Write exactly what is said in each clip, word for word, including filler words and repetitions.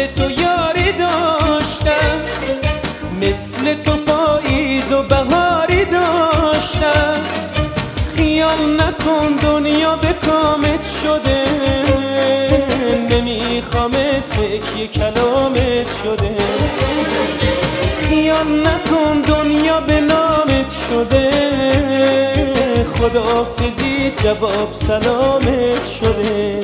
تو یاری داشتم، مثل تو پاییز و بهاری داشتم. خیال نکن دنیا به کامت شده، نمیخوامت تکیه کلامت شده. خیال نکن دنیا به نامت شده، خداحافظی جواب سلامت شده.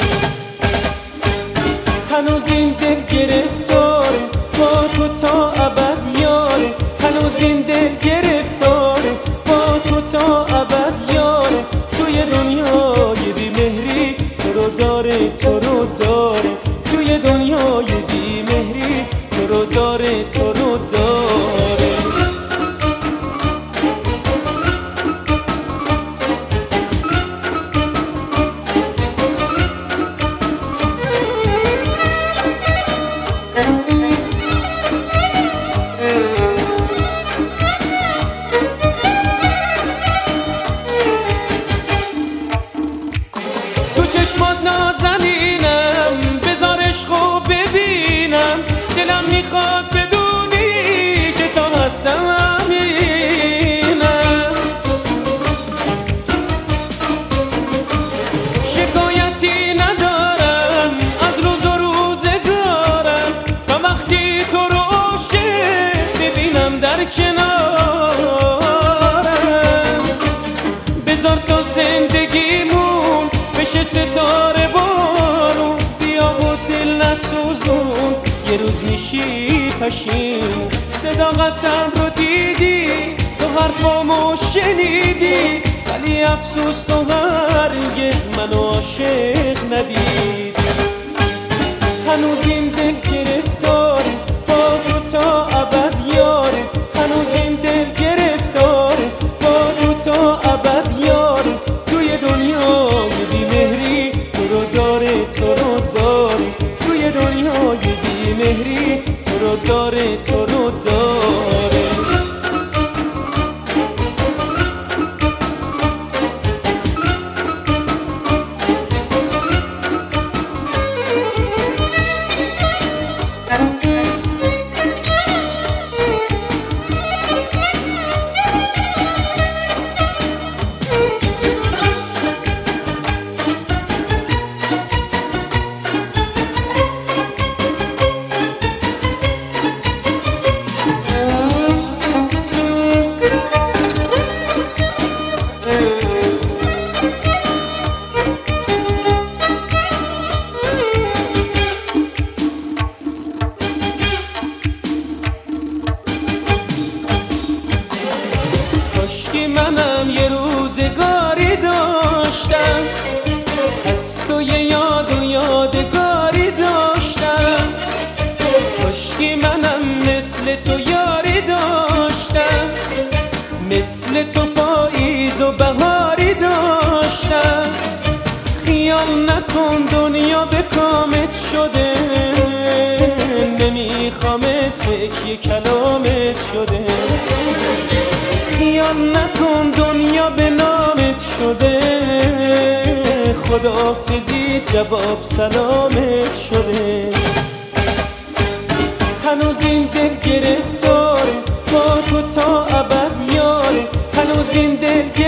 هنوز این دل گرفتاره با تو تا ابد یاره، هنوز این دل گرفتاره با تو تا ابد یاره. توی دنیای بی مهری تو رو داره، تو رو داره. توی دنیای بی مهری تو رو داره، تو رو داره. تو چشمات نازنینم، بذار عشقو ببینم. دلم میخواد بدونی که تا هستم امینم. شکایتی ندارم از روز و روزگارم، تا وقتی تو رو عاشق ببینم در کنارم. بذار تا زندگیمون بشه ستاره بارون، بیا و دل نسوزون، یه روز میشی پشیمون. صداقتم رو دیدی، تو حرفامو شنیدی، ولی افسوس تو هرگز منو عاشق ندیدی. هنوز این دل گرفتاره با تو تا ابد یاره، هنوز این دل گرفتاره با تو تا ابد یاره. توی دنیای بی مهری تو رو داره، تو رو داره. توی دنیای بی مهری تو رو داره، تو رو داره. کاشکی منم یه روزگاری داشتم، از تو یه یاد و یادگاری داشتم. کاشکی منم مثل تو یاری داشتم، مثل تو پاییز و بهاری داشتم. خیال نکن دنیا به کامت شده، نمیخوامت تکیه کلامت شده. خیال نکن دنیا به نامت شده، خداحافظی جواب سلامت شده. هنوز این دل گرفتاره با تو تا ابد یاره، هنوز این دل